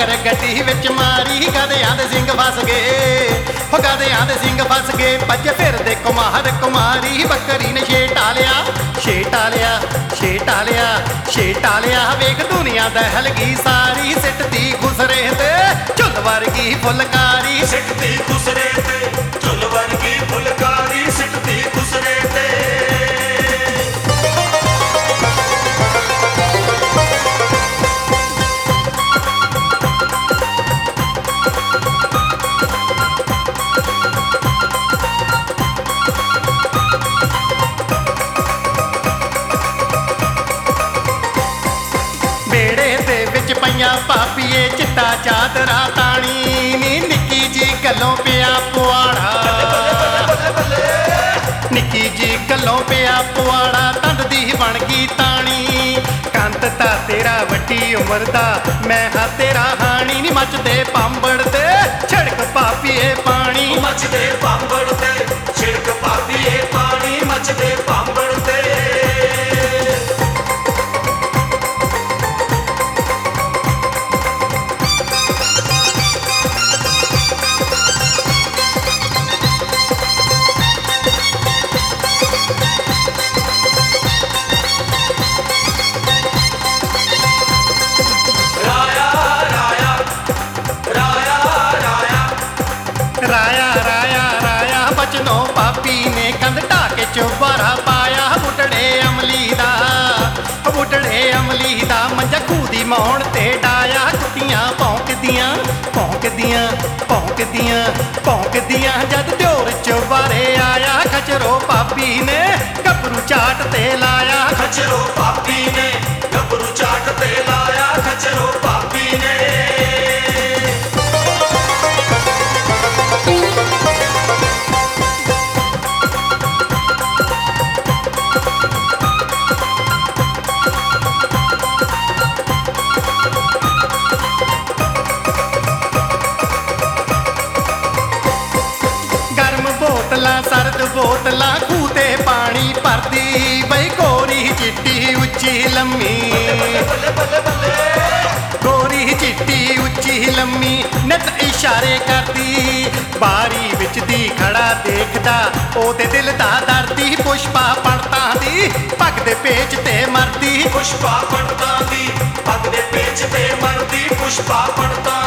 ਮਗਰ ਗੱਡੀ ਵਿੱਚ ਮਾਰੀ ਗਧਿਆਂ ਦੇ ਸਿੰਘ ਫਸ ਗਏ ਹੋ ਗਧਿਆਂ ਦੇ ਸਿੰਘ ਫਸ ਗਏ ਭੱਜ ਫਿਰਦੇ ਕੁਮਾਰ ਕੁਮਾਰੀ ਬੱਕਰੀ ਨੇ ਛੇਟਾ ਲਿਆ ਛੇਟਾ ਲਿਆ ਛੇਟਾ ਲਿਆ ਛੇਟਾ ਲਿਆ ਵੇਖ ਦੁਨੀਆ ਦਹਿਲ ਗਈ ਸਾਰੀ ਸਿੱਟਦੀ ਖੁਸਰੇ ਤੇ ਝੁੱਲ ਵਰਗੀ ਫੁਲਕਾਰੀ ਸਿੱਟਦੀ ਖੁਸਰੇ ਤੇ ਝੁੱਲ ਵਰਗੀ ਫੁਲਕਾਰੀ ਸਿੱਟਦੀ ਖੁਸਰੇ ਤੇ ਪਈਆਂ ਪਾਪੀਏ ਚਿੱਟਾ ਚਾਦਰਾ ਤਾਣੀ ਨੀ ਨਿੱਕੀ ਜੀ ਗੱਲੋਂ ਪਿਆ ਪੁਆੜਾ ਨਿੱਕੀ ਜੀ ਗੱਲੋਂ ਪਿਆ ਪੁਆੜਾ ਤੰਦ ਦੀ ਬਣ ਗਈ ਤਾਣੀ ਕੰਤ ਤਾਂ ਤੇਰਾ ਵੱਡੀ ਉਮਰ ਦਾ ਮੈਂ ਹਾਂ ਤੇਰਾ ਹਾਣੀ ਨੀ ਮੱਚਦੇ ਪਾਂਬੜ ਤੇ ਛਿੜਕ ਪਾਪੀਏ ਪਾਣੀ ਮੱਚਦੇ ਪਾਂਬੜ ਤੇ ਛਿੜਕ ਪਾਪੀਏ ਪਾਣੀ ਮੱਚਦੇ ਪਾਂਬੜ ਤੇ ਪਾਪੀ ਨੇ ਕੰਧ ਢਾਹ ਕੇ ਚੁਬਾਰਾ ਪਾਇਆ ਬੁੱਢੜੇ ਅਮਲੀ ਦਾ ਮੰਜਾ ਖੂਹ ਦੀ ਮੌਣ ਤੇ ਡਾਇਆ ਕੁੱਤੀਆਂ ਭੌਂਕਦੀਆਂ ਭੌਂਕਦੀਆਂ ਭੌਂਕਦੀਆਂ ਭੌਂਕਦੀਆਂ ਜਦ ਦਿਓਰ ਚੁਬਾਰੇ ਆਇਆ ਖਚਰੋ ਪਾਪੀ ਨੇ ਗੱਭਰੂ ਚਾਟ ਤੇ ਲਾਇਆ ਖਚਰੋ ਪਾਪੀ ਨੇ ਗੱਭਰੂ ਚਾਟ ਤੇ ਲਾਇਆ ਖਚਰੋ ਪਾਪੀ ਨੇ ਸਰਦ ਬੋਤਲਾਂ ਖੂਹ ਤੇ ਪਾਣੀ ਭਰਦੀ ਬਈ ਗੋਰੀ ਚਿੱਟੀ ਉੱਚੀ ਲੰਮੀ ਗੋਰੀ ਚਿੱਟੀ ਉੱਚੀ ਲੰਮੀ ਨਿਤ ਇਸ਼ਾਰੇ ਕਰਦੀ ਬਾਰੀ ਵਿੱਚ ਦੀ ਖੜਾ ਦੇਖਦਾ ਉਹਦੇ ਦਿਲ ਦਾ ਦਰਦੀ ਪੁਸ਼ਪਾ ਪੰਡਤਾਂ ਦੀ ਪੱਗ ਦੇ ਪੇਚ ਤੇ ਮਰਦੀ ਪੁਸ਼ਪਾ ਪੰਡਤਾਂ ਦੀ ਪੱਗ ਦੇ ਪੇਚ ਤੇ ਮਰਦੀ ਪੁਸ਼ਪਾ ਪੰਡਤਾਂ